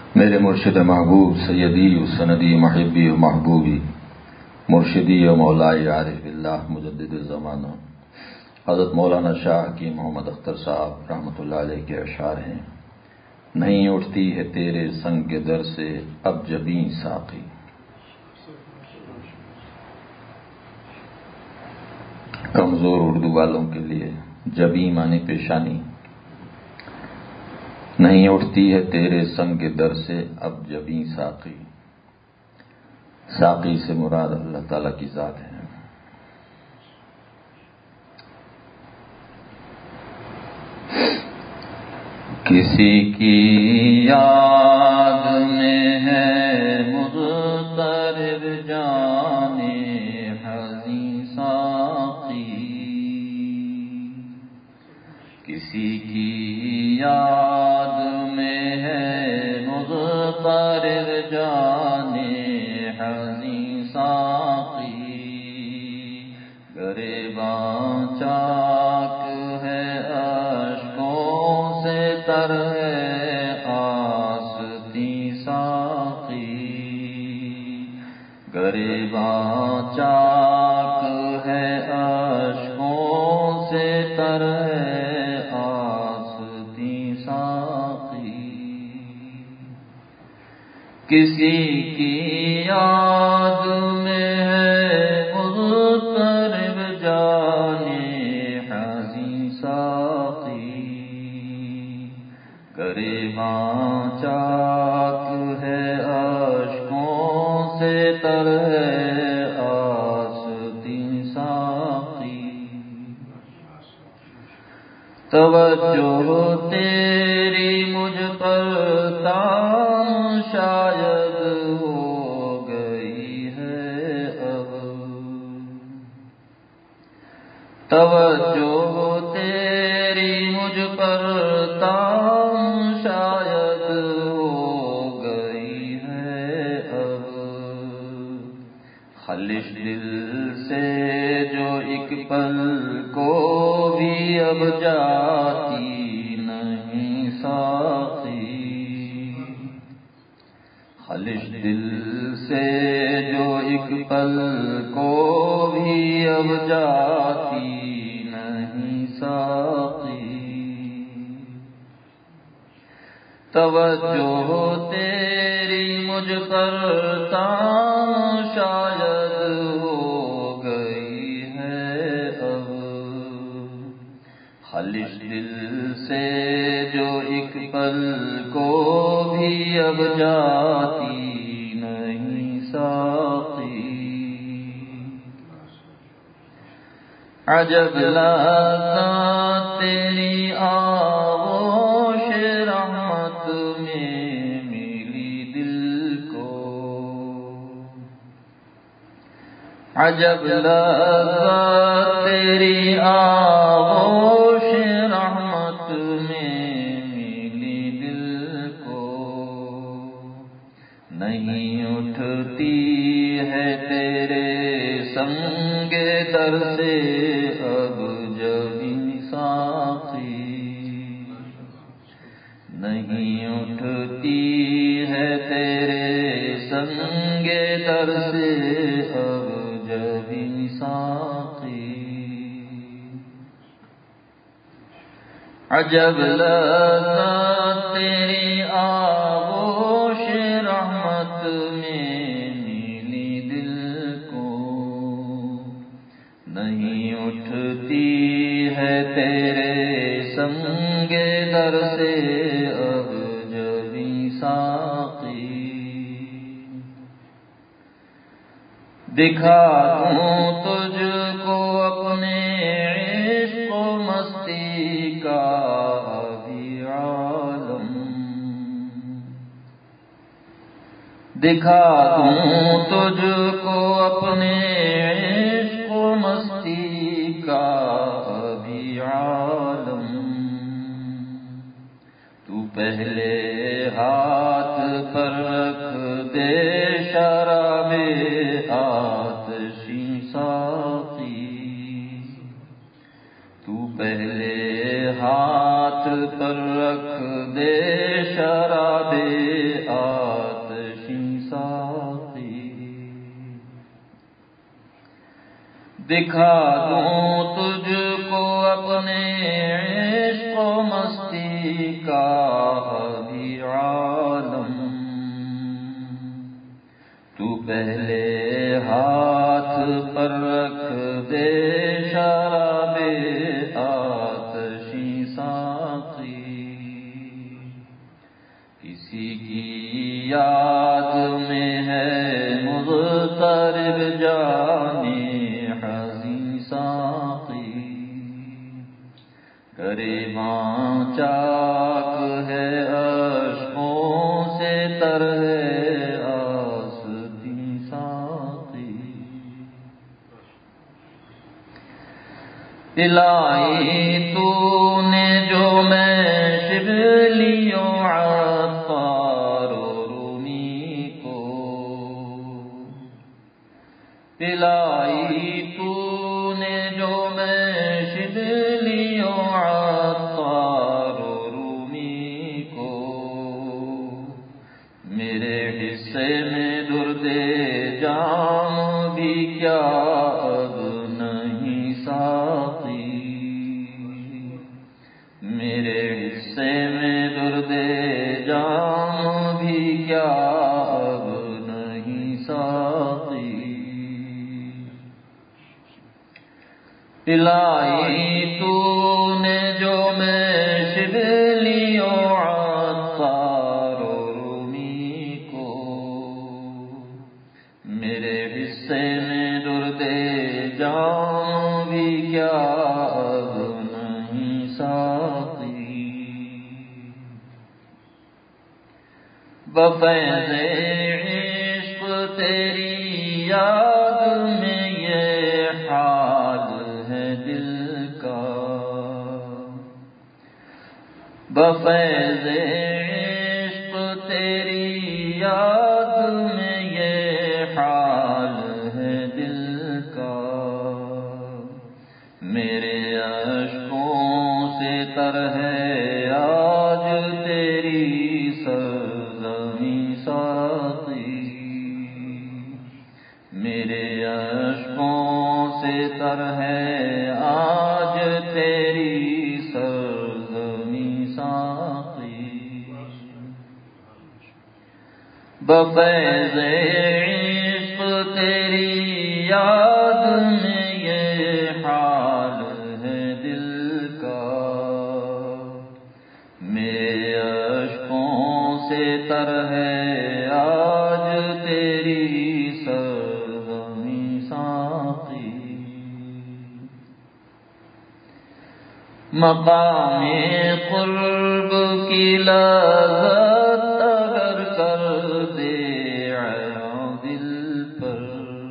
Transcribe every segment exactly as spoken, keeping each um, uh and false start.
میرے مرشد محبوب سیدی و سندی محبی و محبوبی مرشدی و مولائی عارف باللہ مجدد زمانہ حضرت مولانا شاہ کی محمد اختر صاحب رحمۃ اللہ علیہ کے اشعار ہیں۔ نہیں اٹھتی ہے تیرے سنگ کے در سے اب جبیں ساقی۔ کمزور اردو والوں کے لیے جبیں معنی پیشانی۔ نہیں اٹھتی ہے تیرے سنگ کے در سے اب جبیں ساقی۔ ساقی سے مراد اللہ تعالیٰ کی ذات ہے۔ کسی کی یاد میں ہے مضطرب جان حزین ساقی، کسی کی یاد میں ہے مضطرب جان حزین ساقی، گریباں چاک ہے اشکوں سے تر ہے آستی ساقی، گریباں چاک ہے اشکوں سے تر ہے آستی ساقی، کسی کی یاد میں ہے مضطرب جان حزین ساقی، گریباں چاک ہے اشکوں سے تر ہے آستی ساقی، توجہ تیری مجھ پر تام شاید ہو گئی ہے اب، توجہ تیری مجھ پر تام شاید ہو گئی ہے اب، خلش دل سے جو ایک پل کو بھی اب جاتی نہیں ساقی، خلش دل سے جو ایک پل کو بھی اب جاتی نہیں ساقی، توجہ تیری مجھ پر تام شاید ہو گئی ہے اب، خلش دل سے جو ایک پل کو بھی اب جاتی نہیں ساقی، عجب لگتا تیری آغوش رحمت میں ملی دل کو، عجب لگتا تیری آغوش رحمت میں ملی دل کو، نہیں اٹھتی ہے تیرے سنگ در سے اب جبیں ساقی، نہیں اٹھتی ہے تیرے سنگ در سے اب جبیں ساقی، عجب لگتا تیری آغوش رحمت میں نیلی دل کو، نہیں اٹھتی ہے تیرے سنگ در سے اب جبیں ساقی، دکھا دوں تجھ کو اپنے عشق و مستی کا ابھی عالم، دکھا دوں تجھ کو اپنے عشق و مستی کا ابھی عالم، تو پہلے ہاتھ پر رکھ دے شراب آتشیں ساقی، تو پہلے ہاتھ پر رکھ دے شراب دکھا دوں تجھ کو اپنے عشق و مستی کا ابھی عالم، تو پہلے ہاتھ پر رکھ دے شراب آتشی ساقی، کسی کی یاد میں ہے مضطرب جانی حزین ساقی، گریباں چاک ہے اشکوں سے تر ہے آستی ساقی، پلائی تو نے جو میں شبلیوں عطار و رومی کو، پلائی تو نے جو میں شبلیوں عطار و رومی کو، میرے حصے میں درد جام بھی کیا اب نہیں ساقی، میرے حصے میں درد جام بھی کیا اب نہیں ساقی، پلائی تو نے جو میں شبلیوں عطار و رومی کو، میرے حصے میں درد جام بھی کیا اب نہیں ساقی، بفیض عشق تیری یاد میں یہ حال ہے دل کا، بفیض عشق تیری یاد میں یہ حال ہے دل کا، میرے اشکوں سے تر ہے آج تیری سرزمین ساقی، میرے اشکوں سے تر ہے آج تیری سرزمین ساقی، بفیض عشق تیری یاد میں یہ حال ہے دل کا، میرے اشکوں سے تر ہے آج تیری سرزمین ساقی، مقام قرب کی لذت اگر کر دے عیاں دل پر،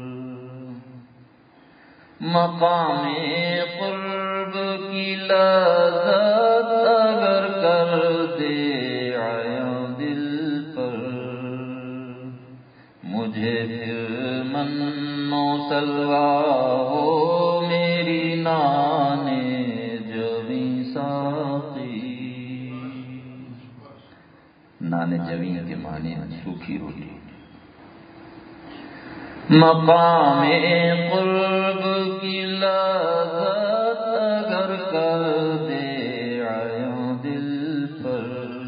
مقام قرب کی لذت اگر کر دے عیاں دل پر، مجھے پھر من و سلوا ہو میری نانے جویں ساقی، نانے جویں کے معنی سوکھی روٹی، مقام قرب کی لذت اگر کر دے عیاں دل پر،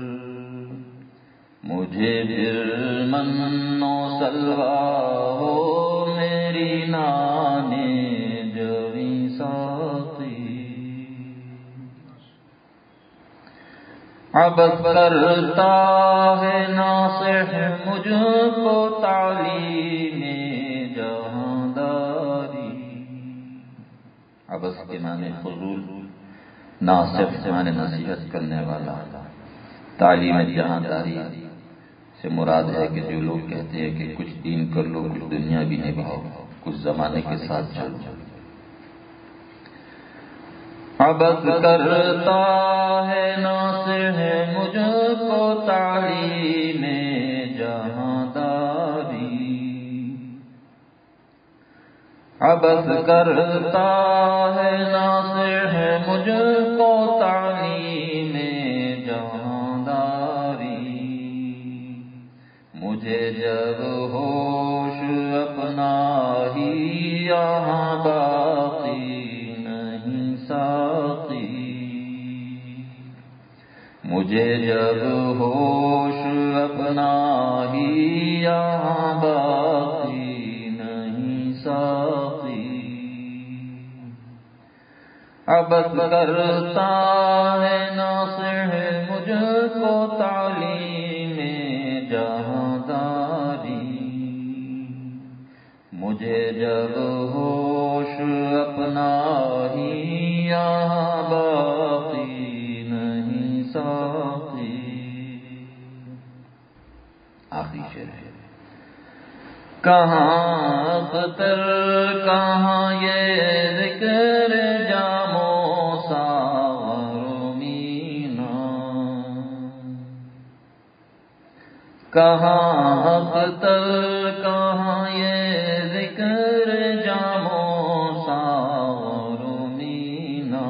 مجھے پھر من و سلوا ہو میری نانے جویں ساقی، عبث کرتا ہے ناصح مجھ کو تعلیم جہاں داری، عبث کے معنی فضول، ناصح کے معنی نصیحت کرنے والا، تعلیم جہاں داری سے مراد ہے کہ جو لوگ کہتے ہیں کہ کچھ دین کر لو، کچھ دنیا بھی نبھاؤ، کچھ زمانے کے ساتھ چلو، عبث کرتا ہے ناصح مجھ کو تعلیم جہاں داری، عبث کرتا ہے ناصح مجھ کو تعلیم جہاں داری، مجھے جب ہوش اپنا ہی یہاں باقی مجھے جب ہوش اپنا ہی یہاں باقی نہیں ساقی، عبث کرتا ہے ناصح مجھ کو تعلیم جہانداری، مجھے جب ہوش اپنا ہی یہاں باقی نہیں ساقی۔ آخری شعر ہے، کہاں اختر کہاں یہ ذکر جامو ساغر مینا، کہاں اختر کہاں یہ ذکر جامو ساغر مینا،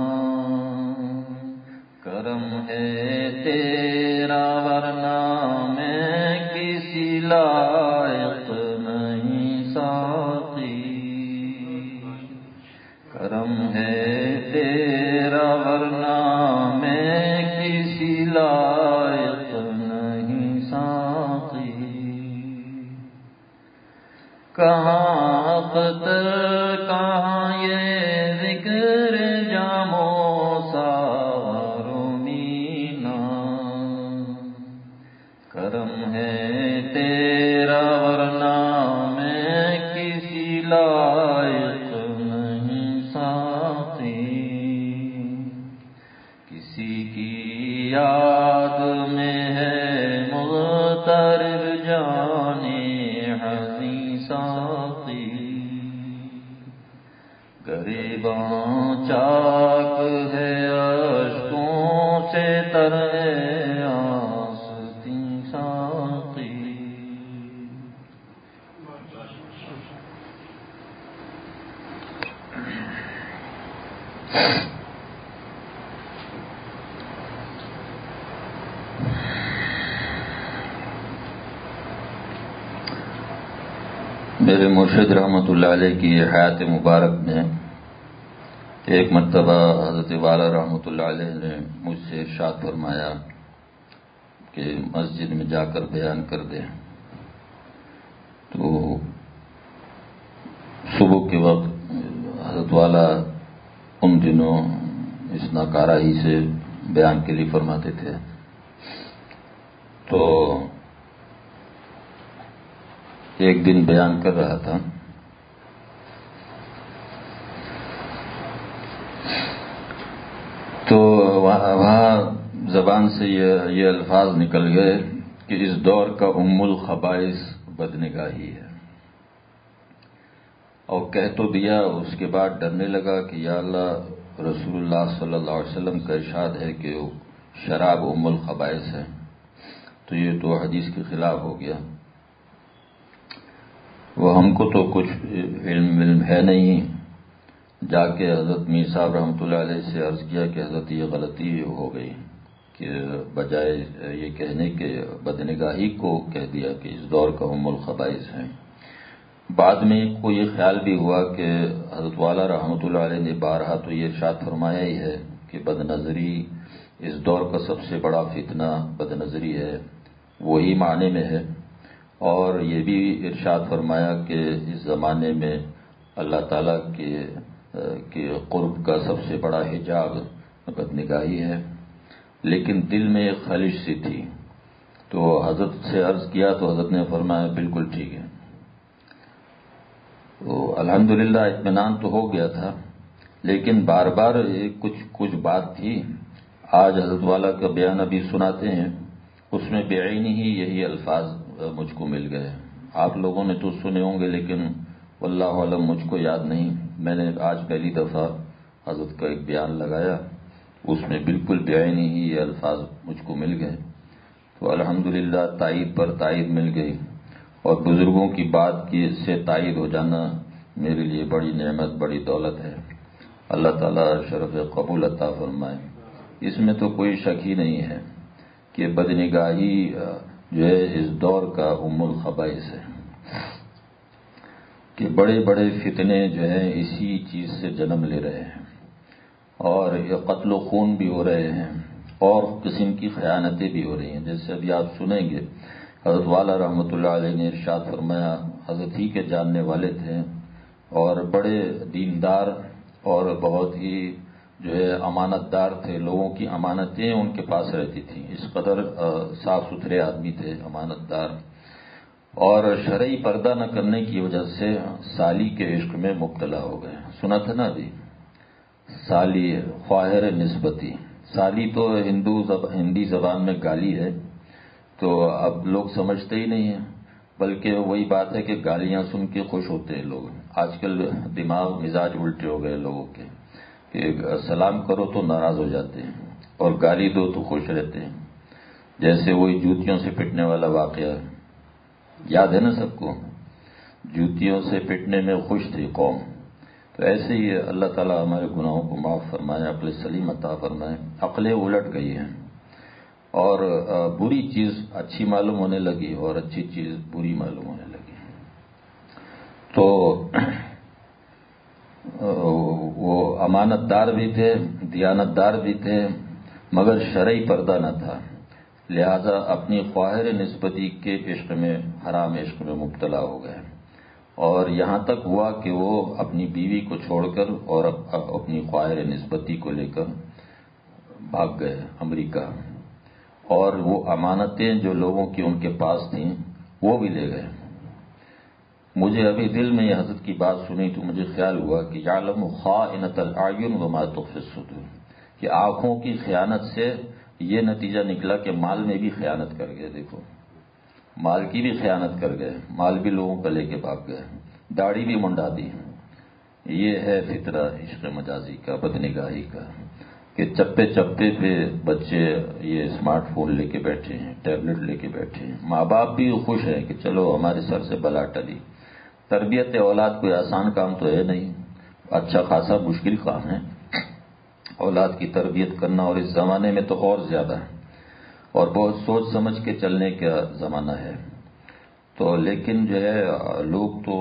کرم ہے تیرا ورنہ میں کسی لائق نہیں ساقی، کرم ہے تیرا ورنہ میں کسی لائق نہیں ساقی، کہاں اختر کہاں یہ ذکر جامو ساغر مینا، کرم ہے تیرا ورنہ میں کسی لائق نہیں ساقی، کسی کی یاد میں ہے مغترب جانے حزین ساقی، گریباں چاک ہے اشکوں سے تر ہے آستین ساقی۔ میرے مرشد رحمۃ اللہ علیہ کی حیات مبارک میں ایک مرتبہ حضرت والا رحمۃ اللہ علیہ نے مجھ سے ارشاد فرمایا کہ مسجد میں جا کر بیان کر دیں، تو صبح کے وقت حضرت والا ان دنوں اس ناکارہ سے بیان کے لیے فرماتے تھے، تو ایک دن بیان کر رہا تھا، تو وہاں زبان سے یہ یہ الفاظ نکل گئے کہ اس دور کا ام الخبائث بدنگاہی ہے، اور کہہ تو دیا، اس کے بعد ڈرنے لگا کہ یا اللہ، رسول اللہ صلی اللہ علیہ وسلم کا ارشاد ہے کہ شراب ام الخبائث ہے، تو یہ تو حدیث کے خلاف ہو گیا۔ وہ ہم کو تو کچھ علم علم ہے نہیں، جا کے حضرت میر صاحب رحمۃ اللہ علیہ سے عرض کیا کہ حضرت یہ غلطی ہو گئی کہ بجائے یہ کہنے کے بدنگاہی کو کہہ دیا کہ اس دور کا ام الخبائث ہے۔ بعد میں کو یہ خیال بھی ہوا کہ حضرت والا رحمۃ اللہ علیہ نے بارہا تو یہ ارشاد فرمایا ہی ہے کہ بد نظری اس دور کا سب سے بڑا فتنہ بد نظری ہے، وہی معنی میں ہے، اور یہ بھی ارشاد فرمایا کہ اس زمانے میں اللہ تعالیٰ کے کے قرب کا سب سے بڑا حجاب بدنگاہی ہے، لیکن دل میں ایک خلش سی تھی، تو حضرت سے عرض کیا تو حضرت نے فرمایا بالکل ٹھیک ہے۔ تو الحمدللہ اطمینان تو ہو گیا تھا، لیکن بار بار کچھ کچھ بات تھی۔ آج حضرت والا کا بیان ابھی سناتے ہیں، اس میں بعینی ہی یہی الفاظ مجھ کو مل گئے۔ آپ لوگوں نے تو سنے ہوں گے، لیکن واللہ علم مجھ کو یاد نہیں۔ میں نے آج پہلی دفعہ حضرت کا ایک بیان لگایا، اس میں بالکل بعینی ہی یہ الفاظ مجھ کو مل گئے، تو الحمدللہ تائید پر تائید مل گئی، اور بزرگوں کی بات کی سے تائید ہو جانا میرے لیے بڑی نعمت، بڑی دولت ہے۔ اللہ تعالیٰ شرف قبول عطا فرمائے۔ اس میں تو کوئی شک ہی نہیں ہے کہ بدنگاہی جو ہے اس دور کا ام الخبائث ہے، کہ بڑے بڑے فتنے جو ہیں اسی چیز سے جنم لے رہے ہیں، اور یہ قتل و خون بھی ہو رہے ہیں، اور قسم کی خیانتیں بھی ہو رہی ہیں. جیسے ابھی آپ سنیں گے حضرت والا رحمۃ اللہ علیہ نے ارشاد فرمایا، حضرت ہی کے جاننے والے تھے اور بڑے دیندار اور بہت ہی جو ہے امانت دار تھے، لوگوں کی امانتیں ان کے پاس رہتی تھیں، اس قدر صاف ستھرے آدمی تھے، امانت دار. اور شرعی پردہ نہ کرنے کی وجہ سے سالی کے عشق میں مبتلا ہو گئے. سنا تھا نا ابھی، سالی خواہر نسبتی. سالی تو ہندو زب... ہندی زبان میں گالی ہے، تو اب لوگ سمجھتے ہی نہیں ہیں، بلکہ وہی بات ہے کہ گالیاں سن کے خوش ہوتے ہیں لوگ. آج کل دماغ مزاج الٹے ہو گئے لوگوں کے کہ سلام کرو تو ناراض ہو جاتے ہیں اور گالی دو تو خوش رہتے ہیں. جیسے وہی جوتیوں سے پٹنے والا واقعہ یاد ہے نا سب کو، جوتیوں سے پٹنے میں خوش تھی قوم. تو ایسے ہی اللہ تعالیٰ ہمارے گناہوں کو معاف فرمائے، عقل سلیم عطا فرمائے. عقلیں الٹ گئی ہیں اور بری چیز اچھی معلوم ہونے لگی اور اچھی چیز بری معلوم ہونے لگی. تو وہ امانت دار بھی تھے، دیانت دار بھی تھے، مگر شرعی پردہ نہ تھا، لہذا اپنی خواہر نسبتی کے عشق میں، حرام عشق میں مبتلا ہو گئے. اور یہاں تک ہوا کہ وہ اپنی بیوی کو چھوڑ کر اور اپنی خواہر نسبتی کو لے کر بھاگ گئے امریکہ، اور وہ امانتیں جو لوگوں کی ان کے پاس تھیں وہ بھی لے گئے. مجھے ابھی دل میں یہ حضرت کی بات سنی تو مجھے خیال ہوا کہ یعلم خائنۃ الاعین وما تخفی الصدور، کہ آنکھوں کی خیانت سے یہ نتیجہ نکلا کہ مال میں بھی خیانت کر گئے. دیکھو، مال کی بھی خیانت کر گئے، مال بھی لوگوں کا لے کے بھاگ گئے، داڑھی بھی منڈا دی. یہ ہے فطرہ عشق مجازی کا، بدنگاہی کا، کہ چپے چپے پہ بچے یہ اسمارٹ فون لے کے بیٹھے ہیں، ٹیبلٹ لے کے بیٹھے ہیں. ماں باپ بھی خوش ہیں کہ چلو ہمارے سر سے بلا ٹلی. تربیت اولاد کوئی آسان کام تو ہے نہیں، اچھا خاصا مشکل کام ہے اولاد کی تربیت کرنا، اور اس زمانے میں تو اور زیادہ ہے، اور بہت سوچ سمجھ کے چلنے کا زمانہ ہے. تو لیکن جو ہے لوگ تو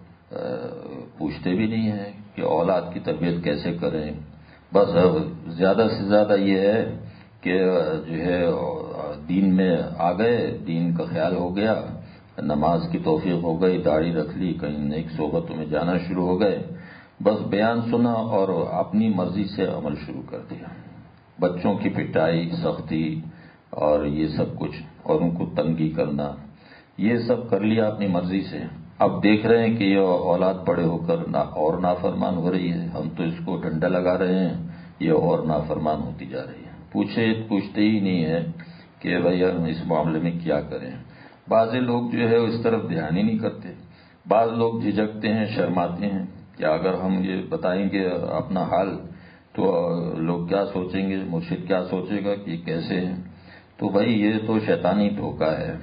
پوچھتے بھی نہیں ہیں کہ اولاد کی تربیت کیسے کریں. بس زیادہ سے زیادہ یہ ہے کہ جو ہے دین میں آ گئے، دین کا خیال ہو گیا، نماز کی توفیق ہو گئی، داڑھی رکھ لی، کہیں نیک صحبتوں میں جانا شروع ہو گئے، بس بیان سنا اور اپنی مرضی سے عمل شروع کر دیا. بچوں کی پٹائی، سختی اور یہ سب کچھ، اور ان کو تنگی کرنا، یہ سب کر لیا اپنی مرضی سے. اب دیکھ رہے ہیں کہ یہ اولاد بڑے ہو کر نا اور نافرمان ہو رہی ہے. ہم تو اس کو ڈنڈا لگا رہے ہیں، یہ اور نافرمان ہوتی جا رہی ہے. پوچھے پوچھتے ہی نہیں ہے کہ بھائی ہم اس معاملے میں کیا کریں. بعض لوگ جو ہے اس طرف دھیان ہی نہیں کرتے. بعض لوگ جھجکتے ہیں، شرماتے ہیں کہ اگر ہم یہ بتائیں گے اپنا حال تو لوگ کیا سوچیں گے، مرشد کیا سوچے گا کہ کیسے ہیں. تو بھائی یہ تو شیطانی دھوکہ ہے.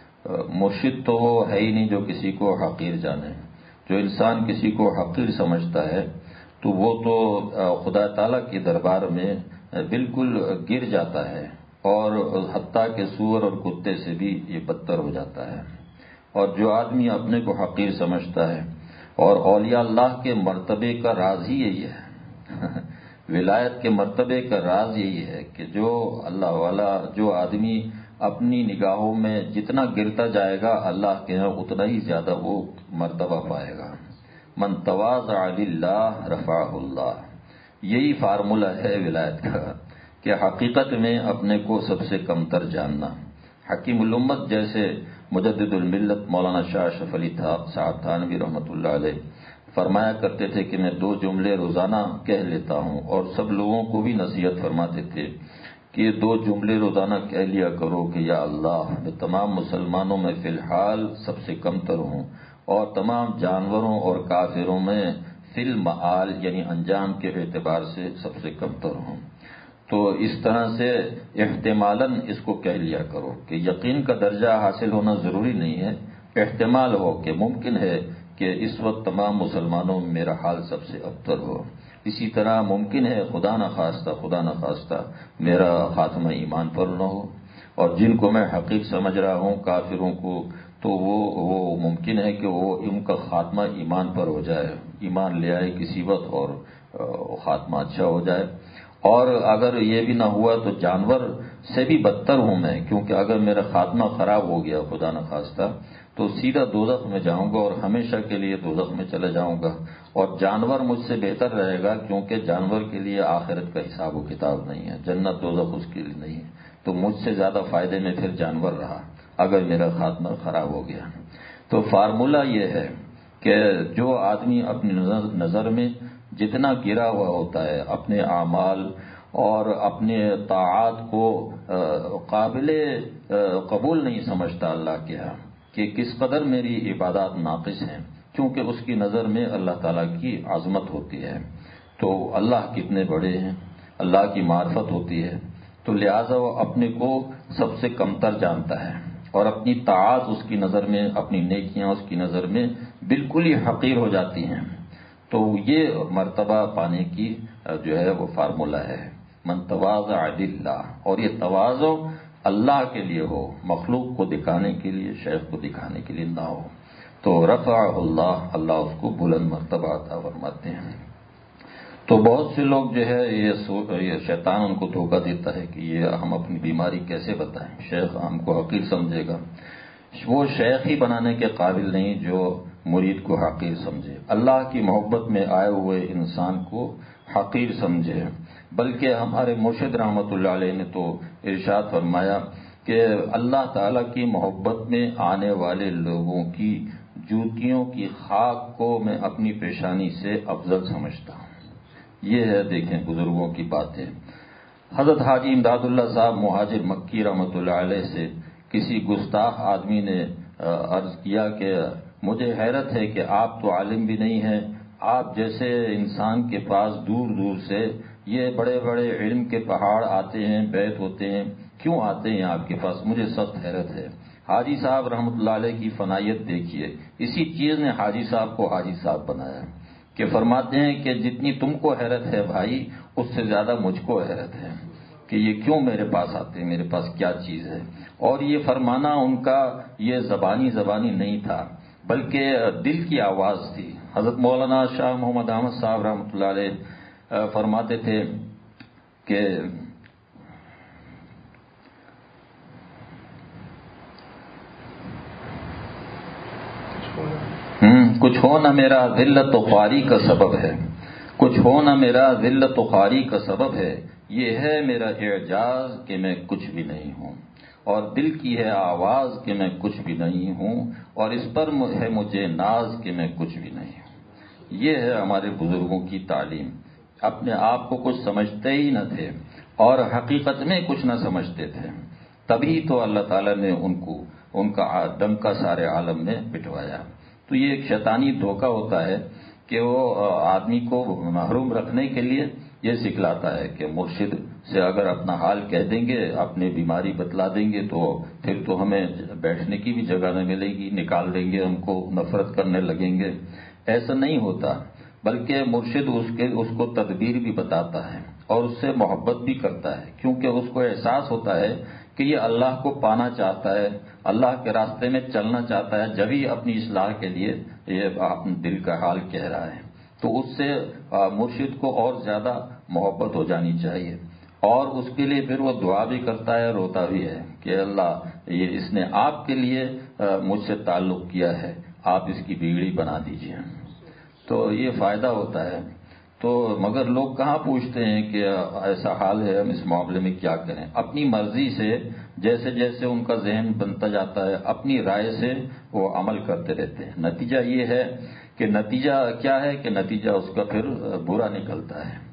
مرشد تو وہ ہے ہی نہیں جو کسی کو حقیر جانے. جو انسان کسی کو حقیر سمجھتا ہے تو وہ تو خدا تعالیٰ کے دربار میں بالکل گر جاتا ہے، اور حتیٰ کہ سور اور کتے سے بھی یہ بدتر ہو جاتا ہے. اور جو آدمی اپنے کو حقیر سمجھتا ہے، اور اولیاء اللہ کے مرتبے کا راز ہی یہی ہے ولایت کے مرتبے کا راز یہی ہے کہ جو اللہ والا، جو آدمی اپنی نگاہوں میں جتنا گرتا جائے گا اللہ کے ہاں اتنا ہی زیادہ وہ مرتبہ پائے گا. من تواضع للہ رفعہ اللہ، یہی فارمولہ ہے ولایت کا کہ حقیقت میں اپنے کو سب سے کمتر جاننا. حکیم الامت جیسے مجدد الملت مولانا شاہ اشرف علی صاحب تھانوی رحمۃ اللہ علیہ فرمایا کرتے تھے کہ میں دو جملے روزانہ کہہ لیتا ہوں، اور سب لوگوں کو بھی نصیحت فرماتے تھے کہ دو جملے روزانہ کہہ لیا کرو کہ یا اللہ میں تمام مسلمانوں میں فی الحال سب سے کمتر ہوں، اور تمام جانوروں اور کافروں میں فی المآل یعنی انجام کے اعتبار سے سب سے کمتر ہوں. تو اس طرح سے احتمالاً اس کو کہہ لیا کرو کہ یقین کا درجہ حاصل ہونا ضروری نہیں ہے، احتمال ہو کہ ممکن ہے کہ اس وقت تمام مسلمانوں میں میرا حال سب سے ابتر ہو. اسی طرح ممکن ہے خدا نخواستہ خدا نخواستہ میرا خاتمہ ایمان پر نہ ہو، اور جن کو میں حقیق سمجھ رہا ہوں کافروں کو، تو وہ وہ ممکن ہے کہ وہ ان کا خاتمہ ایمان پر ہو جائے، ایمان لے آئے کسی وقت اور خاتمہ اچھا ہو جائے. اور اگر یہ بھی نہ ہوا تو جانور سے بھی بدتر ہوں میں، کیونکہ اگر میرا خاتمہ خراب ہو گیا خدا نخواستہ تو سیدھا دوزخ میں جاؤں گا اور ہمیشہ کے لیے دوزخ میں چلے جاؤں گا، اور جانور مجھ سے بہتر رہے گا، کیونکہ جانور کے لیے آخرت کا حساب و کتاب نہیں ہے، جنت دوزخ اس کے لیے نہیں ہے، تو مجھ سے زیادہ فائدے میں پھر جانور رہا اگر میرا خاتمہ خراب ہو گیا۔ تو فارمولہ یہ ہے کہ جو آدمی اپنی نظر نظر میں جتنا گرا ہوا ہوتا ہے اپنے اعمال اور اپنے طاعات کو قابل قبول نہیں سمجھتا اللہ کے ہاں کہ کس قدر میری عبادات ناقص ہیں، کیونکہ اس کی نظر میں اللہ تعالیٰ کی عظمت ہوتی ہے، تو اللہ کتنے بڑے ہیں، اللہ کی معرفت ہوتی ہے، تو لہذا وہ اپنے کو سب سے کمتر جانتا ہے اور اپنی طاعات اس کی نظر میں، اپنی نیکیاں اس کی نظر میں بالکل ہی حقیر ہو جاتی ہیں۔ تو یہ مرتبہ پانے کی جو ہے وہ فارمولہ ہے، من تواضع للہ، اور یہ تواضع اللہ کے لیے ہو، مخلوق کو دکھانے کے لیے، شیخ کو دکھانے کے لیے نہ ہو، تو رفعہ اللہ، اللہ اس کو بلند مرتبہ عطا فرماتے ہیں۔ تو بہت سے لوگ جو ہے یہ شیطان ان کو دھوکہ دیتا ہے کہ یہ ہم اپنی بیماری کیسے بتائیں، شیخ ہم کو حقیر سمجھے گا، وہ شیخ ہی بنانے کے قابل نہیں جو مرید کو حقیر سمجھے، اللہ کی محبت میں آئے ہوئے انسان کو حقیر سمجھے۔ بلکہ ہمارے مرشد رحمۃ اللہ علیہ نے تو ارشاد فرمایا کہ اللہ تعالیٰ کی محبت میں آنے والے لوگوں کی جوتیوں کی خاک کو میں اپنی پیشانی سے افضل سمجھتا ہوں۔ یہ ہے دیکھیں بزرگوں کی باتیں۔ حضرت حاجی امداد اللہ صاحب مہاجر مکی رحمۃ اللہ علیہ سے کسی گستاخ آدمی نے عرض کیا کہ مجھے حیرت ہے کہ آپ تو عالم بھی نہیں ہیں، آپ جیسے انسان کے پاس دور دور سے یہ بڑے بڑے علم کے پہاڑ آتے ہیں، بیت ہوتے ہیں، کیوں آتے ہیں آپ کے پاس؟ مجھے سخت حیرت ہے۔ حاجی صاحب رحمۃ اللہ علیہ کی فنائیت دیکھیے، اسی چیز نے حاجی صاحب کو حاجی صاحب بنایا کہ فرماتے ہیں کہ جتنی تم کو حیرت ہے بھائی، اس سے زیادہ مجھ کو حیرت ہے کہ یہ کیوں میرے پاس آتے ہیں، میرے پاس کیا چیز ہے۔ اور یہ فرمانا ان کا یہ زبانی زبانی نہیں تھا، بلکہ دل کی آواز تھی۔ حضرت مولانا شاہ محمد احمد صاحب رحمۃ اللہ علیہ فرماتے تھے کہ کچھ ہو نہ میرا ذلت و خواری کا سبب ہے، کچھ ہو نہ میرا ذلت و خواری کا سبب ہے، یہ ہے میرا اعجاز کہ میں کچھ بھی نہیں ہوں، اور دل کی ہے آواز کہ میں کچھ بھی نہیں ہوں، اور اس پر ہے مجھے ناز کہ میں کچھ بھی نہیں ہوں۔ یہ ہے ہمارے بزرگوں کی تعلیم، اپنے آپ کو کچھ سمجھتے ہی نہ تھے اور حقیقت میں کچھ نہ سمجھتے تھے، تبھی تو اللہ تعالیٰ نے ان کو ان کا ڈنکا سارے عالم میں پٹوایا۔ تو یہ ایک شیطانی دھوکہ ہوتا ہے کہ وہ آدمی کو محروم رکھنے کے لیے یہ سکھلاتا ہے کہ مرشد سے اگر اپنا حال کہہ دیں گے، اپنی بیماری بتلا دیں گے تو پھر تو ہمیں بیٹھنے کی بھی جگہ نہ ملے گی، نکال دیں گے، ہم کو نفرت کرنے لگیں گے۔ ایسا نہیں ہوتا، بلکہ مرشد اس کے اس کو تدبیر بھی بتاتا ہے اور اس سے محبت بھی کرتا ہے، کیونکہ اس کو احساس ہوتا ہے کہ یہ اللہ کو پانا چاہتا ہے، اللہ کے راستے میں چلنا چاہتا ہے، جبھی اپنی اصلاح کے لیے یہ اپنے دل کا حال کہہ رہا ہے۔ تو اس سے مرشد کو اور زیادہ محبت ہو جانی چاہیے، اور اس کے لیے پھر وہ دعا بھی کرتا ہے، روتا بھی ہے کہ اللہ یہ اس نے آپ کے لیے مجھ سے تعلق کیا ہے، آپ اس کی بگڑی بنا دیجیے۔ تو یہ فائدہ ہوتا ہے۔ تو مگر لوگ کہاں پوچھتے ہیں کہ ایسا حال ہے، ہم اس معاملے میں کیا کریں؟ اپنی مرضی سے جیسے جیسے ان کا ذہن بنتا جاتا ہے، اپنی رائے سے وہ عمل کرتے رہتے ہیں۔ نتیجہ یہ ہے کہ نتیجہ کیا ہے کہ نتیجہ اس کا پھر برا نکلتا ہے۔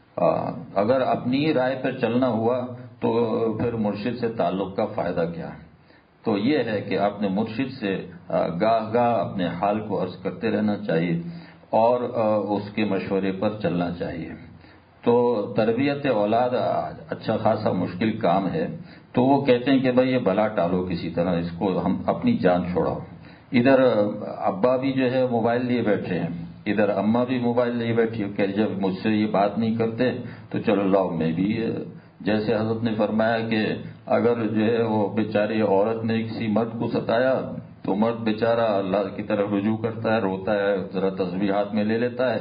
اگر اپنی رائے پر چلنا ہوا تو پھر مرشد سے تعلق کا فائدہ کیا؟ تو یہ ہے کہ اپنے مرشد سے گاہ گاہ اپنے حال کو عرض کرتے رہنا چاہیے اور اس کے مشورے پر چلنا چاہیے۔ تو تربیت اولاد اچھا خاصا مشکل کام ہے، تو وہ کہتے ہیں کہ بھائی یہ بلا ٹالو کسی طرح، اس کو ہم اپنی جان چھوڑاؤ۔ ادھر ابا بھی جو ہے موبائل لیے بیٹھے ہیں، ادھر اماں بھی موبائل لیے بیٹھی ہے کہ جب مجھ سے یہ بات نہیں کرتے تو چلو لاؤ میں بھی، جیسے حضرت نے فرمایا کہ اگر جو ہے وہ بیچاری عورت نے کسی مرد کو ستایا تو مرد بیچارہ اللہ کی طرف رجوع کرتا ہے، روتا ہے، ذرا تسبیح ہاتھ میں لے لیتا ہے،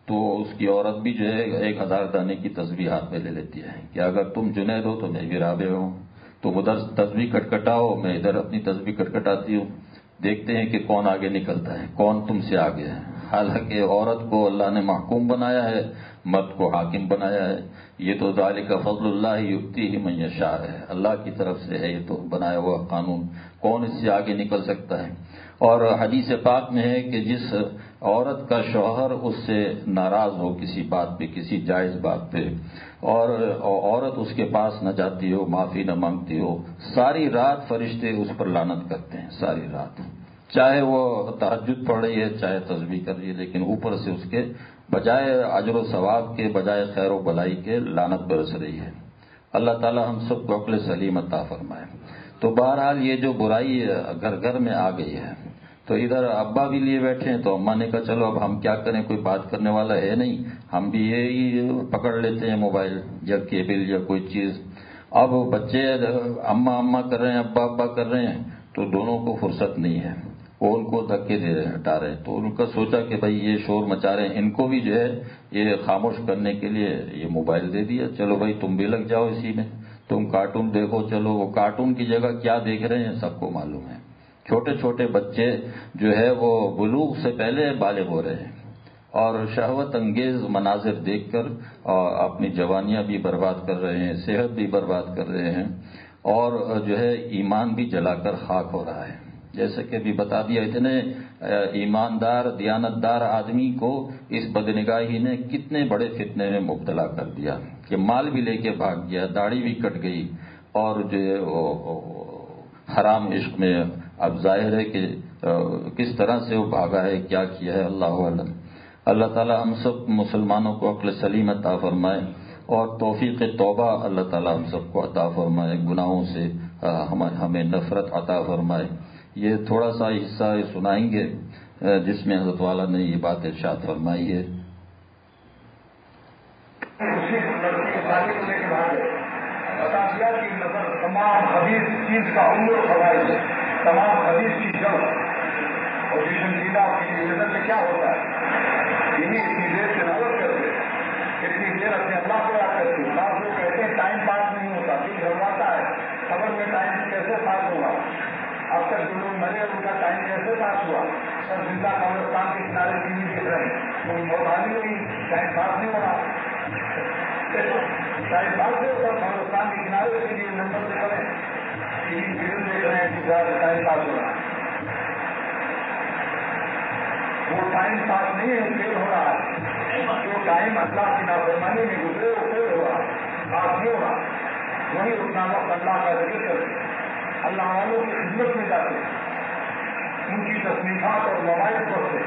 تو اس کی عورت بھی جو ہے ایک ہزار دانے کی تسبیح ہاتھ میں لے لیتی ہے کہ اگر تم جنید ہو تو میں بھی رابع ہوں، تم ادھر تسبیح کٹکھٹاؤ میں ادھر اپنی تسبیح کٹکھٹاتی ہوں، دیکھتے ہیں کہ کون آگے نکلتا ہے، کون تم سے آگے ہے۔ حالانکہ عورت کو اللہ نے محکوم بنایا ہے، مرد کو حاکم بنایا ہے۔ یہ تو ذالک فضل اللہ یؤتیہ من یشاء ہے، اللہ کی طرف سے ہے یہ تو بنایا ہوا قانون، کون اس سے آگے نکل سکتا ہے۔ اور حدیث پاک میں ہے کہ جس عورت کا شوہر اس سے ناراض ہو کسی بات پہ، کسی جائز بات پہ، اور عورت اس کے پاس نہ جاتی ہو، معافی نہ مانگتی ہو، ساری رات فرشتے اس پر لعنت کرتے ہیں، ساری رات، چاہے وہ تہجد پڑھ رہی ہے چاہے تسبیح کر رہی ہے، لیکن اوپر سے اس کے بجائے اجر و ثواب کے، بجائے خیر و بلائی کے لعنت برس رہی ہے۔ اللہ تعالی ہم سب کو عقل سلیم عطا فرمائے۔ تو بہرحال یہ جو برائی گھر گھر میں آ گئی ہے، تو ادھر ابا بھی لیے بیٹھے ہیں تو اماں نے کہا چلو اب ہم کیا کریں، کوئی بات کرنے والا ہے نہیں، ہم بھی یہی پکڑ لیتے ہیں موبائل یا کیبل یا کوئی چیز۔ اب بچے اماں اماں کر رہے ہیں، ابا ابا کر رہے ہیں، تو دونوں کو فرصت نہیں ہے، وہ ان کو دھکے دے رہے ہیں، ہٹا رہے ہیں۔ تو ان کا سوچا کہ بھائی یہ شور مچا رہے ہیں، ان کو بھی جو ہے یہ خاموش کرنے کے لیے یہ موبائل دے دیا، چلو بھائی تم بھی لگ جاؤ اسی میں، تم کارٹون دیکھو۔ چلو وہ کارٹون کی جگہ کیا دیکھ رہے ہیں سب کو معلوم ہے۔ چھوٹے چھوٹے بچے جو ہے وہ بلوغ سے پہلے بالغ ہو رہے ہیں اور شہوت انگیز مناظر دیکھ کر اور اپنی جوانیاں بھی برباد کر رہے ہیں، صحت بھی برباد کر رہے ہیں، اور جو ہے ایمان بھی جلا کر خاک ہو رہا ہے۔ جیسے کہ بھی بتا دیا، اتنے ایماندار دیانتدار آدمی کو اس بدنگاہی نے کتنے بڑے فتنے میں مبتلا کر دیا کہ مال بھی لے کے بھاگ گیا، داڑھی بھی کٹ گئی، اور جو ہے حرام عشق میں اب ظاہر ہے کہ کس طرح سے وہ بھاگا ہے، کیا کیا ہے، اللہ علم۔ اللہ تعالی ہم سب مسلمانوں کو عقل سلیم عطا فرمائے اور توفیق توبہ اللہ تعالی ہم سب کو عطا فرمائے، گناہوں سے ہمیں نفرت عطا فرمائے۔ یہ تھوڑا سا حصہ سنائیں گے جس میں حضرت والا نے یہ بات ارشاد فرمائی ہے۔ بتا دیا کہ نظر تمام حدیث چیز کا عمر خواہش ہے، تمام حدیث کی جڑ اور جشنجیدہ کی نظر میں کیا ہوتا ہے، یہی اتنی دیر سے نظر کرتے، اتنی دیر اپنے اللہ کو یاد کرتے۔ بعض لوگ کہتے ہیں ٹائم پاس نہیں ہوتا، دل گھبراتا ہے، خبر میں ٹائم کیسے پاس ہوگا، اب تک جو لوگ مرے ان کا ٹائم کیسے پاس ہوا، سب زندہ قبرستان کے کنارے ٹی وی دیکھ رہے ہیں، کوئی موت آئی نہیں، ٹائم پاس نہیں ہو رہا، ٹائم پاس سے اوپر قبرستان کے کنارے کے لیے نمبر سے کریں، ٹی وی فلم دیکھ رہے ہیں کہ ٹائم پاس ہو رہا ہے، وہ ٹائم پاس نہیں ہے، فیل ہو رہا ہے، جو ٹائم اللہ کی نافرمانی میں گزرے وہ فیل ہو رہا ہے، پاس نہیں ہو رہا، وہی اتنا وقت اللہ کا ذکر کرتے، اللہ والوں کی خدمت میں جاتے، ان کی تصنیفات اور مواعظ پڑھتے۔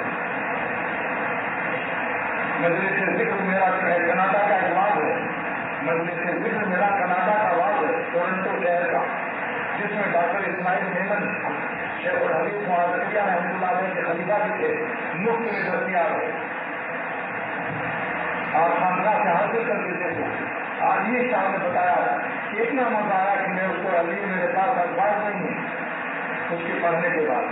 مجلس ذکر میرا کینیڈا کا اعزاز ہے، مجلس ذکر میرا کینیڈا کا آواز ہے، ٹورنٹو شہر کا، جس میں ڈاکٹر اسماعیل میمن شیخ الحدیث معاذریہ رحمۃ اللہ علیہ کے خلیفہ بھی تھے، مفت میں دستیاب ہے، آپ خانقاہ سے حاصل کر کے دیکھو۔ آج یہ صاحب نے بتایا کہ اتنا مزہ آیا کہ میں اس کو علی میرے پاس الفاظ نہیں ہے اس کے پڑھنے کے بعد،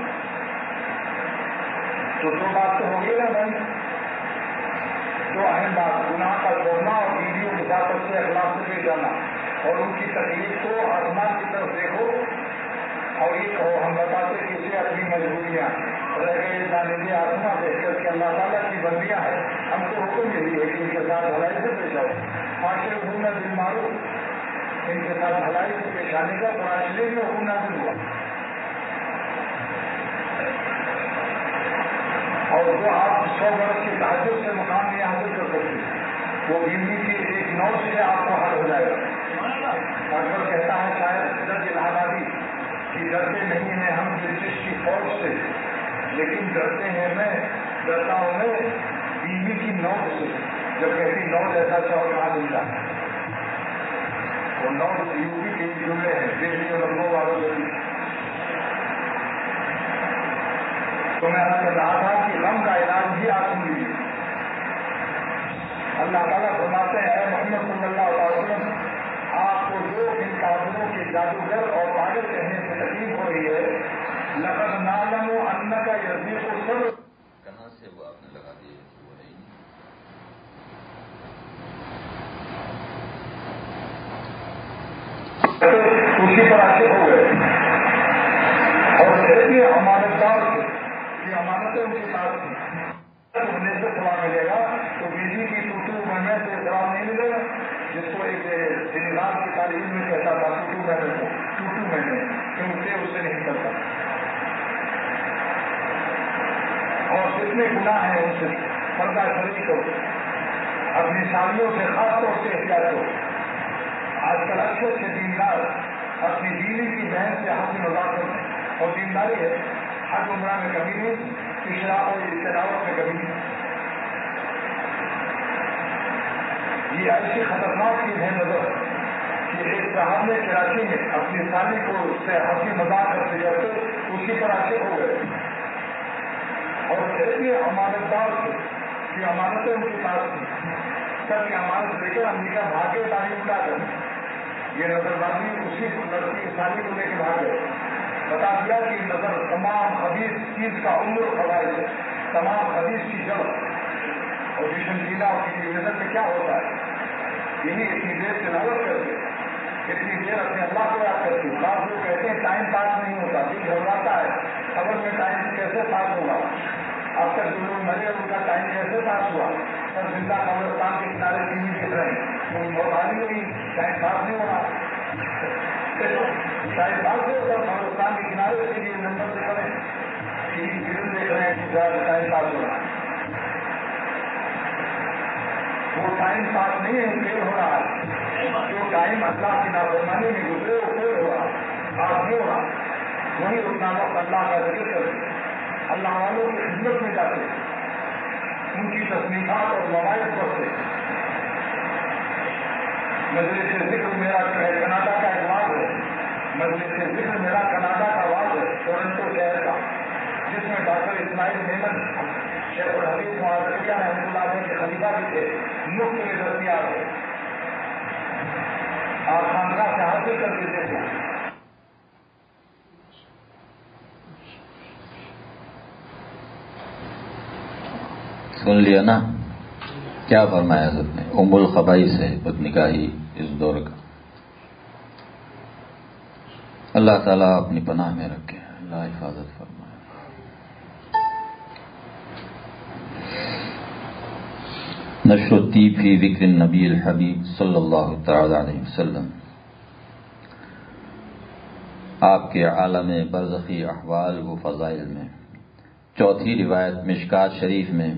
تو دو بات تو ہوگی نا بھائی، دو اہم بات، گناہ کا چھوڑنا اور بیویوں کے ساتھ سے اخلاق سے لے جانا، اور ان کی تکلیف کو آسمان کی طرف دیکھو اور یہ کہو ہم بتاتے کہ اسے اپنی مجبوریاں رہ گئے جانیے آسما دیکھ کر کے اللہ تعالیٰ کی بندیاں ہیں، ہم کو حکم یہی ہے کہ ان کے ساتھ بھلائی سے پیش آؤ، معاشرے گھومنا دل مارو، ان کے ساتھ بھلائی سے پیش آنے کا قرآن شریف میں حکم نازل ہوا، اور جو آپ سو برس کی تحجد سے مقام نہیں حاصل کر سکتے، وہ بیوی کی ایک نوٹ سے آپ کو حل ہو جائے گا۔ ڈاکٹر کہتا ہے شاید جج الہ آبادی کہ ڈرتے نہیں ہیں ہم برٹش کی فوج سے، لیکن ڈرتے ہیں میں ڈرتا ہوں میں بیوی کی نوٹ سے، جب کہتی نوٹ ایسا چور کہاں ملتا ہے، وہ نوٹ یوپی کے جملے ہیں، دہلی اور لکھنؤ والوں سے۔ تو میں نے کہا تھا کہ غم کا علاج بھی آپ سن لیجیے، اللہ تعالیٰ فرماتے ہیں اے محمد صلی اللہ علیہ وسلم، آپ کو جو ان کافروں کے جادوگر اور پاگل کہنے سے تکلیف ہو رہی ہے، لقد نعلم انک یضیق صدرک، کہاں سے وہ آپ نے لگا دیے وہ نہیں اسی پر عاشق ہو گئے اور اتنے امانتدار تھے کہ امانتیں ان کے پاس تھیں. انہیں سے سوال ملے گا تو بیوی کی ٹوٹو میں سے سوال نہیں ملے گا، جس کو ایک سنگار کی تعلیم میں کہتا تھا ٹوٹو میں کو ٹوٹو میں نے کیونکہ اس سے نہیں کرتا. اور جتنے گناہ ہیں ان سے پردہ شریف ہو، اپنی شادیوں سے خاص طور سے احتیاط ہو. آج کل اچھے اچھے دیندار اپنی بیوی کی بہن سے حق مذاق کرتے ہیں اور دینداری ہے حج عمرہ میں کمی نہیں، اشراق اور تلاوت میں کمی نہیں. یہ ایسی خطرناک چیز ہے نظر کہ ایک صاحب نے کراچی میں اپنی سالی کو اس سے ہنسی مذاق کرتے کرتے اسی پر عاشق ہو گئے اور اتنے امانتدار تھے کہ امانتیں ان کے پاس تھیں. سب کی امانت لے کر امریکہ بھاگے داڑھی اٹھا کر یہ نظر بازی اسی لڑکی سالی کو لے کے بھاگے. بتا دیا کہ نظر تمام خبیث چیز کا عمر خبائش ہے، تمام خبیث کی جڑ. اور جس شنجیلا اور کسی نظر میں کیا ہوتا ہے یہی اتنی دیر تلاوت کر کے اتنی دیر اپنے اللہ کو یاد کرتی. بعض لوگ کہتے ہیں ٹائم پاس نہیں ہوتا، دل گھبراتا ہے خبر میں ٹائم کیسے پاس ہوگا. اب تک جو لوگ مرے ان کا ٹائم کیسے پاس ہوا، سب زندہ قبرستان کے کنارے ٹی وی دیکھ رہے ہیں، وہ موبائل میں بھی ٹائم پاس نہیں ہو رہا. ٹائم پاس سے اوپر قبرستان کے کنارے ٹی وی نمبر سے کریں ٹی وی فلم دیکھ رہے ہیں، ٹائم پاس ہو رہا ہے. وہ ٹائم پاس نہیں ہے، فیل ہو رہا ہے. جو ٹائم اللہ کی نافرمانی میں گزرے وہ فیل ہو رہا، پاس نہیں ہو رہا. وہی اتنا وقت اللہ کا ذکر کرتے، اللہ والوں کی خدمت میں جاتے، ان کی تصنیفات اور مواعظ پڑھتے. مجلس ذکر میرا کناڈا کا ایک واز ہے، مجلس ذکر میرا کناڈا کا واز ہے ٹورنٹو شہر کا، جس میں ڈاکٹر اسماعیل میمن شیخ الحدیث معاذ رحمۃ اللہ علیہ کے خلیفہ بھی تھے، مفت میں دستیاب ہے. آپ خانقاہ سے حاصل کر کے دیکھیں. سن لیا نا کیا فرمایا حضرت نے؟ ام الخبائث ہے بد نکاحی اس دور کا. اللہ تعالیٰ اپنی پناہ میں رکھے، اللہ حفاظت فرمائے. نشر الطیب فی ذکر النبی الحبیب صلی اللہ تعالی علیہ وسلم. آپ کے عالم برزخی احوال و فضائل میں چوتھی روایت مشکات شریف میں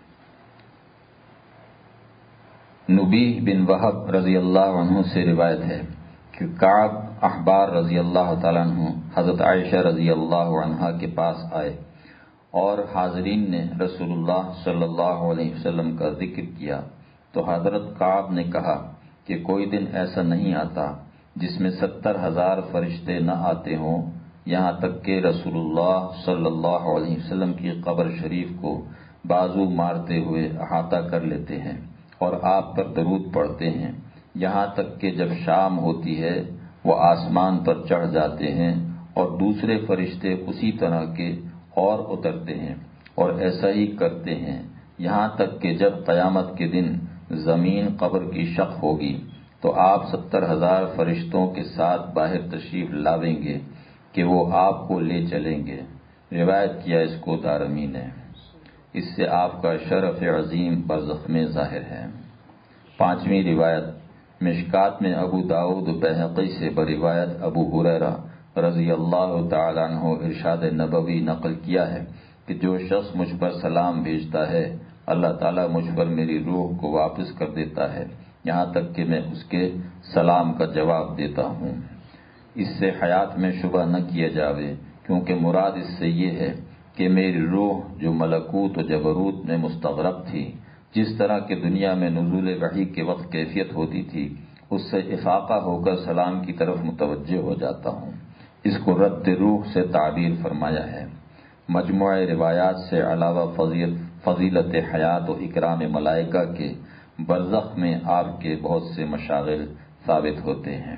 نبیہ بن وہب رضی اللہ عنہ سے روایت ہے کہ کعب احبار رضی اللہ تعالیٰ عنہ حضرت عائشہ رضی اللہ عنہا کے پاس آئے اور حاضرین نے رسول اللہ صلی اللہ علیہ وسلم کا ذکر کیا تو حضرت کعب نے کہا کہ کوئی دن ایسا نہیں آتا جس میں ستر ہزار فرشتے نہ آتے ہوں، یہاں تک کہ رسول اللہ صلی اللہ علیہ وسلم کی قبر شریف کو بازو مارتے ہوئے احاطہ کر لیتے ہیں اور آپ پر درود پڑھتے ہیں، یہاں تک کہ جب شام ہوتی ہے وہ آسمان پر چڑھ جاتے ہیں اور دوسرے فرشتے اسی طرح کے اور اترتے ہیں اور ایسا ہی کرتے ہیں، یہاں تک کہ جب قیامت کے دن زمین قبر کی شق ہوگی تو آپ ستر ہزار فرشتوں کے ساتھ باہر تشریف لاویں گے کہ وہ آپ کو لے چلیں گے. روایت کیا اس کو دارمی نے. اس سے آپ کا شرف عظیم برزخ میں ظاہر ہے. پانچویں روایت مشکات میں ابو داؤد بہقی سے بروایت ابو ہریرہ رضی اللہ تعالی عنہ ارشاد نبوی نقل کیا ہے کہ جو شخص مجھ پر سلام بھیجتا ہے اللہ تعالیٰ مجھ پر میری روح کو واپس کر دیتا ہے یہاں تک کہ میں اس کے سلام کا جواب دیتا ہوں. اس سے حیات میں شبہ نہ کیا جاوے کیونکہ مراد اس سے یہ ہے کہ میری روح جو ملکوت و جبروت میں مستغرق تھی، جس طرح کہ دنیا میں نزول وحی کے وقت کیفیت ہوتی تھی، اس سے افاقہ ہو کر سلام کی طرف متوجہ ہو جاتا ہوں. اس کو رد روح سے تعبیر فرمایا ہے. مجموعہ روایات سے علاوہ فضیلت حیات و اکرام ملائکہ کے برزخ میں آپ کے بہت سے مشاغل ثابت ہوتے ہیں.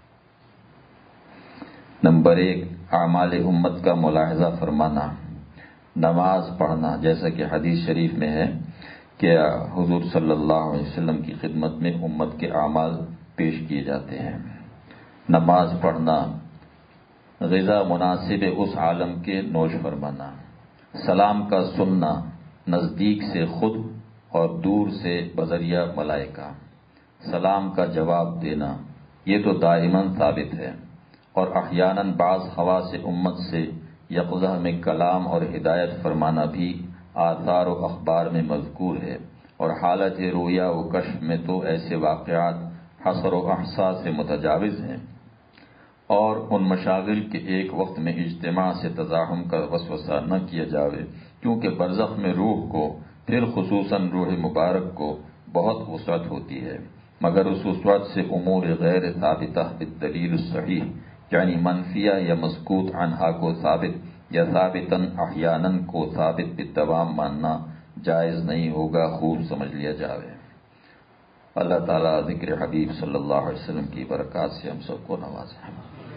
نمبر ایک، اعمال امت کا ملاحظہ فرمانا، نماز پڑھنا، جیسا کہ حدیث شریف میں ہے کہ حضور صلی اللہ علیہ وسلم کی خدمت میں امت کے اعمال پیش کیے جاتے ہیں. نماز پڑھنا، غذا مناسب اس عالم کے نوش فرمانا، سلام کا سننا نزدیک سے خود اور دور سے بذریعہ ملائکہ، سلام کا جواب دینا یہ تو دائماً ثابت ہے، اور احیاناً بعض خواص امت سے یقظہ میں کلام اور ہدایت فرمانا بھی آثار و اخبار میں مذکور ہے، اور حالت رویا و کشف میں تو ایسے واقعات حصر و احصاء سے متجاوز ہیں، اور ان مشاغل کے ایک وقت میں اجتماع سے تزاحم کا وسوسہ نہ کیا جاوے، کیونکہ برزخ میں روح کو، پھر خصوصاً روح مبارک کو بہت وسعت ہوتی ہے، مگر اس وسعت سے امور غیر ثابتہ بالدلیل الصحیح، یعنی منفیہ یا مسکوت عنہا کو ثابت یا ثابتاً احیاناً کو ثابت بالدوام ماننا جائز نہیں ہوگا، خوب سمجھ لیا جاوے۔ اللہ تعالیٰ ذکر حبیب صلی اللہ علیہ وسلم کی برکات سے ہم سب کو نوازے۔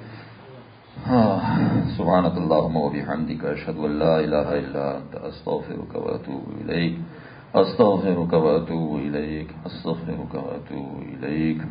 سبحانک اللہم و بحمدک، اشہد ان لا الہ الا انت، استغفرک و اتوب الیک، استغفرک و اتوب الیک، استغفرک و اتوب الیک۔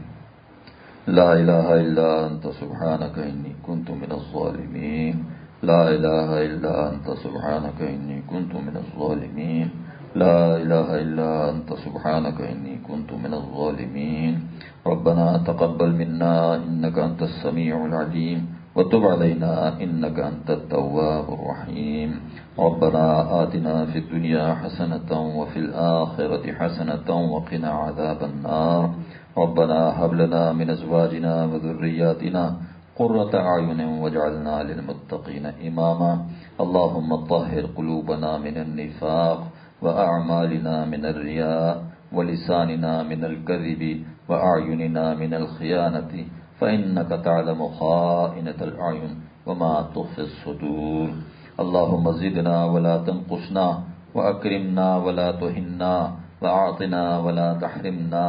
لا الہ الا انت سبحانک انی کنت من الظالمین، لا الہ الا انت سبحانک انی کنت من الظالمین، لا الہ الا انت سبحانک انی کنت من الظالمین۔ ربنا تقبل منا انک انت السمیع العلیم وتب علینا انک انت التواب الرحیم۔ ربنا آتنا فی الدنیا حسنۃ وفی الآخرۃ حسنۃ وقنا عذاب النار۔ ربنا هب لنا من ازواجنا وذرياتنا قرة اعین واجعلنا للمتقین اماما۔ اللهم طهر قلوبنا من النفاق واعمالنا من الرياء ولساننا من الكذب واعیننا من الخیانة، فإنك تعلم خائنة الأعين وما تخفي الصدور۔ اللهم زدنا ولا تنقصنا، وأكرمنا ولا تهنا، وأعطنا ولا تحرمنا،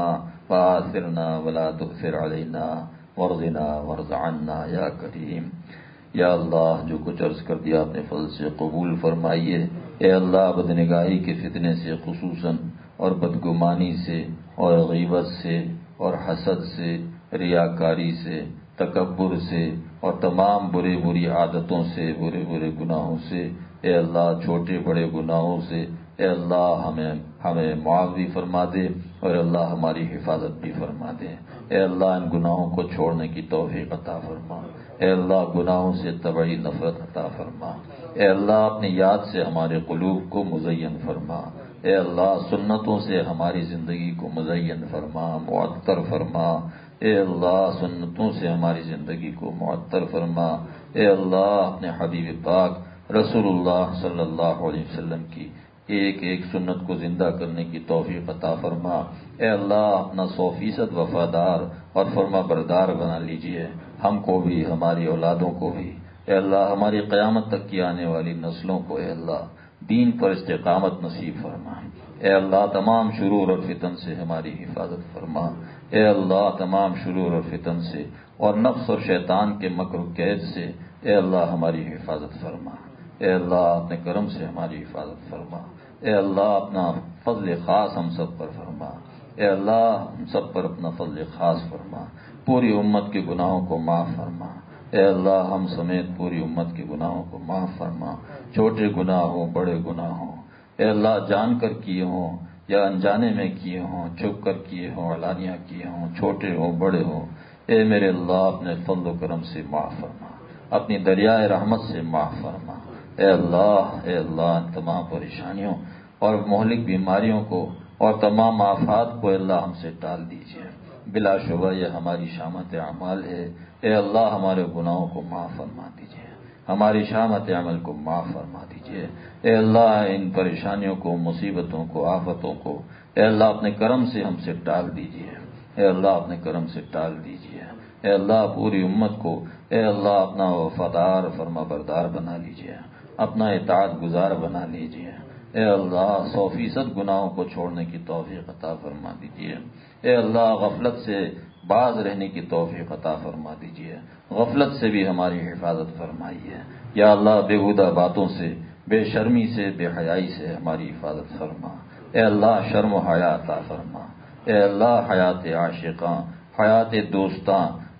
وآثرنا ولا تؤثر علينا، وارضنا وارض عنا یا کریم۔ یا اللہ، جو کچھ عرض کر دیا اپنے فضل سے قبول فرمائیے۔ اے اللہ، بدنگاہی کے فتنے سے خصوصاً، اور بدگمانی سے، اور غیبت سے، اور حسد سے، ریاکاری سے، تکبر سے، اور تمام برے بری عادتوں سے، برے برے گناہوں سے، اے اللہ چھوٹے بڑے گناہوں سے، اے اللہ ہمیں ہمیں معاف بھی فرما دے، اور اللہ ہماری حفاظت بھی فرما دے۔ اے اللہ ان گناہوں کو چھوڑنے کی توفیق عطا فرما۔ اے اللہ گناہوں سے طبعی نفرت عطا فرما۔ اے اللہ اپنی یاد سے ہمارے قلوب کو مزین فرما۔ اے اللہ سنتوں سے ہماری زندگی کو مزین فرما، معطر فرما۔ اے اللہ سنتوں سے ہماری زندگی کو معطر فرما۔ اے اللہ اپنے حبیب پاک رسول اللہ صلی اللہ علیہ وسلم کی ایک ایک سنت کو زندہ کرنے کی توفیق عطا فرما۔ اے اللہ اپنا سو فیصد وفادار اور فرما بردار بنا لیجئے، ہم کو بھی، ہماری اولادوں کو بھی۔ اے اللہ ہماری قیامت تک کی آنے والی نسلوں کو اے اللہ دین پر استقامت نصیب فرما۔ اے اللہ تمام شرور اور فتن سے ہماری حفاظت فرما۔ اے اللہ تمام شرور اور فتن سے اور نفس اور شیطان کے مکر و کید سے اے اللہ ہماری حفاظت فرما۔ اے اللہ اپنے کرم سے ہماری حفاظت فرما۔ اے اللہ اپنا فضل خاص ہم سب پر فرما۔ اے اللہ ہم سب پر اپنا فضل خاص فرما۔ پوری امت کے گناہوں کو معاف فرما۔ اے اللہ ہم سمیت پوری امت کے گناہوں کو معاف فرما، چھوٹے گناہ ہوں بڑے گناہ ہوں، اے اللہ جان کر کیے ہوں یا انجانے میں کیے ہوں، چھپ کر کیے ہوں، علانیہ کیے ہوں، چھوٹے ہوں بڑے ہوں، اے میرے اللہ اپنے فضل و کرم سے معاف فرما، اپنی دریائے رحمت سے معاف فرما۔ اے اللہ اے اللہ ان تمام پریشانیوں اور مہلک بیماریوں کو اور تمام آفات کو اے اللہ ہم سے ٹال دیجیے۔ بلا شبہ یہ ہماری شامت اعمال ہے، اے اللہ ہمارے گناہوں کو معاف فرما دیجیے، ہماری شامت عمل کو معاف فرما دیجیے۔ اے اللہ ان پریشانیوں کو، مصیبتوں کو، آفتوں کو اے اللہ اپنے کرم سے ہم سے ٹال دیجیے۔ اے اللہ اپنے کرم سے ٹال دیجیے۔ اے اللہ پوری امت کو اے اللہ اپنا وفادار فرما بردار بنا لیجیے، اپنا اطاعت گزار بنا لیجیے۔ اے اللہ سو فیصد گناہوں کو چھوڑنے کی توفیق عطا فرما دیجیے۔ اے اللہ غفلت سے باز رہنے کی توفیق عطا فرما دیجیے، غفلت سے بھی ہماری حفاظت فرمائیے۔ یا اللہ بےہودہ باتوں سے، بے شرمی سے، بے حیائی سے ہماری حفاظت فرما۔ اے اللہ شرم و حیا عطا فرما۔ اے اللہ حیات عاشقاں، حیات دوستاں،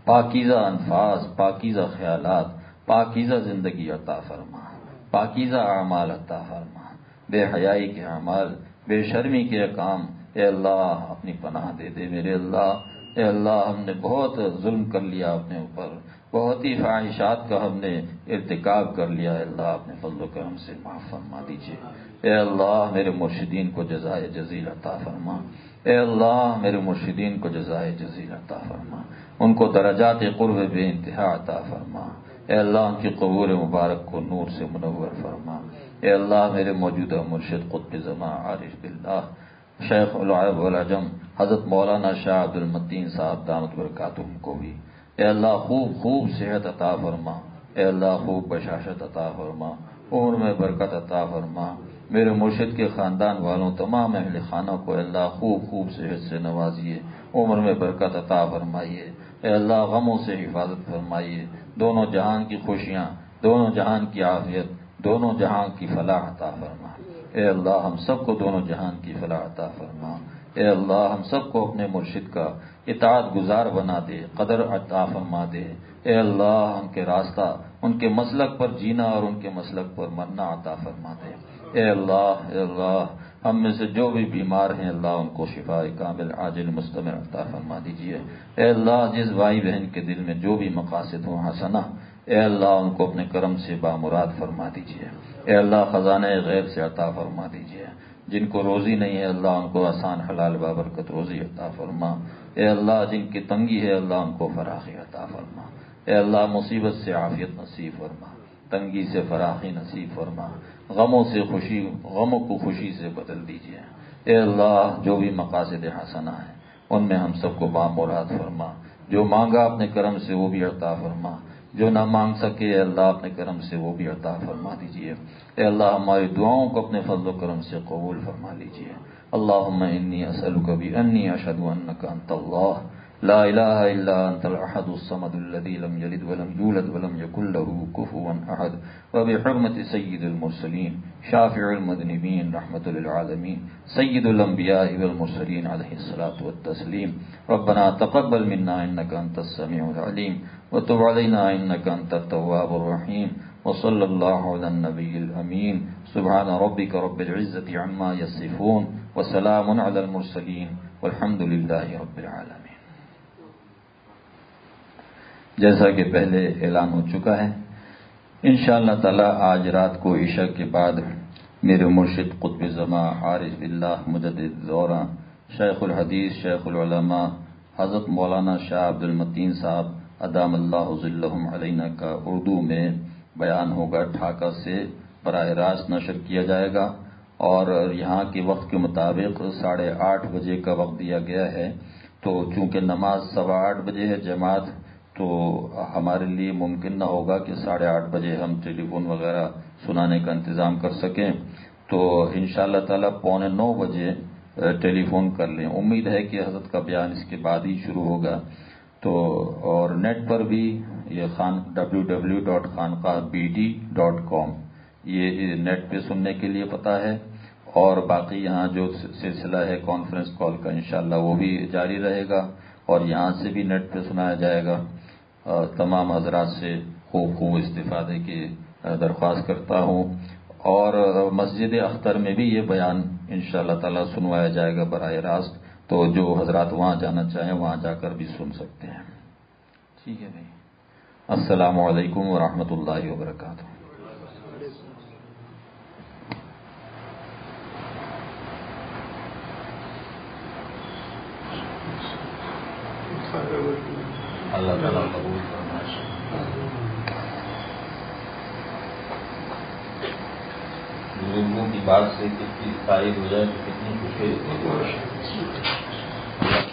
پاکیزہ انفاس، پاکیزہ خیالات، پاکیزہ زندگی عطا فرما، پاکیزہ اعمال عطا فرما، بے حیائی کے اعمال، بے شرمی کے کام اے اللہ اپنی پناہ دے دے میرے اللہ۔ اے اللہ ہم نے بہت ظلم کر لیا اپنے اوپر، بہت ہی فاحشات کا ہم نے ارتکاب کر لیا، اے اللہ اپنے فضل و کرم سے معاف فرما دیجیے۔ اے اللہ میرے مرشدین کو جزائے جزیل عطا فرما، اے اللہ میرے مرشدین کو جزائے جزیل عطا فرما، ان کو درجات قرب بے انتہا عطا فرما، اے اللہ ان کی قبور مبارک کو نور سے منور فرما۔ اے اللہ میرے موجودہ مرشد قطب زمان عارف باللہ شیخ العرب والعجم حضرت مولانا شاہ عبد المتین صاحب دامت برکاتہم کو بھی اے اللہ خوب خوب صحت عطا فرما، اے اللہ خوب بشاشت عطا فرما، عمر میں برکت عطا فرما۔ میرے مرشد کے خاندان والوں تمام اہل خانہ کو اے اللہ خوب خوب صحت سے نوازیے، عمر میں برکت عطا فرمائیے، اے اللہ غموں سے حفاظت فرمائیے، دونوں جہان کی خوشیاں، دونوں جہان کی عافیت، دونوں جہان کی فلاح عطا فرما۔ اے اللہ ہم سب کو دونوں جہان کی فلاح عطا فرما، اے اللہ ہم سب کو اپنے مرشد کا اطاعت گزار بنا دے، قدر عطا فرما دے، اے اللہ ان کے راستہ، ان کے مسلک پر جینا اور ان کے مسلک پر مرنا عطا فرما دے۔ اے اللہ اے اللہ ہم میں سے جو بھی بیمار ہیں اللہ ان کو شفاء کامل عاجل مستمر عطا فرما دیجیے۔ اے اللہ جس بھائی بہن کے دل میں جو بھی مقاصد ہوں حسنہ، اے اللہ ان کو اپنے کرم سے بامراد فرما دیجیے۔ اے اللہ خزانہ غیب سے عطا فرما دیجیے، جن کو روزی نہیں ہے اللہ ان کو آسان حلال بابرکت روزی عطا فرما۔ اے اللہ جن کی تنگی ہے اللہ ان کو فراخی عطا فرما۔ اے اللہ مصیبت سے عافیت نصیب فرما، تنگی سے فراخی نصیب فرما، غموں سے خوشی، غموں کو خوشی سے بدل دیجیے۔ اے اللہ جو بھی مقاصد حسنہ ہیں ان میں ہم سب کو بامراد فرما، جو مانگا اپنے کرم سے وہ بھی عطا فرما، جو نہ مانگ سکے اے اللہ اپنے کرم سے وہ بھی عطا فرما دیجیے۔ اے اللہ ہماری دعاؤں کو اپنے فضل و کرم سے قبول فرما لیجیے۔ اللہم انی اسألک بانی اشہد انک انت اللہ لا الہ الا انت الاحد الصمد الذی لم یلد ولم یولد ولم یکن له کفوا احد وبحرمت سید المرسلین شافع المذنبین رحمت للعالمین سید الانبیاء والمرسلین علیہ الصلاۃ والتسلیم ربنا تقبل منا انک انت السمیع العلیم وتب علینا انک انت التواب الرحیم وصلی اللہ علی النبی الامین سبحان ربک رب العزۃ عما یصفون وسلام علی المرسلین والحمد للہ رب العالمین۔ جیسا کہ پہلے اعلان ہو چکا ہے انشاءاللہ تعالی آج رات کو عشاء کے بعد میرے مرشد قطب زمان عارف باللہ مجدد دورہ شیخ الحدیث شیخ العلماء حضرت مولانا شاہ عبد المتین صاحب ادام اللہ ظلہم علینا کا اردو میں بیان ہوگا، ڈھاکہ سے براہ راست نشر کیا جائے گا، اور یہاں کے وقت کے مطابق ساڑھے آٹھ بجے کا وقت دیا گیا ہے، تو چونکہ نماز سوا آٹھ بجے ہے جماعت، تو ہمارے لیے ممکن نہ ہوگا کہ ساڑھے آٹھ بجے ہم ٹیلی فون وغیرہ سنانے کا انتظام کر سکیں، تو انشاءاللہ تعالی پونے نو بجے ٹیلی فون کر لیں۔ امید ہے کہ حضرت کا بیان اس کے بعد ہی شروع ہوگا، تو اور نیٹ پر بھی یہ خان W W dot khanqah B D dot com یہ نیٹ پہ سننے کے لیے پتہ ہے، اور باقی یہاں جو سلسلہ ہے کانفرنس کال کا انشاءاللہ وہ بھی جاری رہے گا، اور یہاں سے بھی نیٹ پہ سنایا جائے گا۔ تمام حضرات سے خوب خوب استفادے کی درخواست کرتا ہوں، اور مسجد اختر میں بھی یہ بیان انشاءاللہ تعالی سنوایا جائے گا براہ راست، تو جو حضرات وہاں جانا چاہیں وہاں جا کر بھی سن سکتے ہیں۔ ٹھیک ہے بھائی، السلام علیکم ورحمۃ اللہ وبرکاتہ۔ اللہ تعالیٰ قبول فرمائے۔ بزرگوں کی بات سے کتنی تائید ہو جائے تو کتنی خوشی ہوتی ہے۔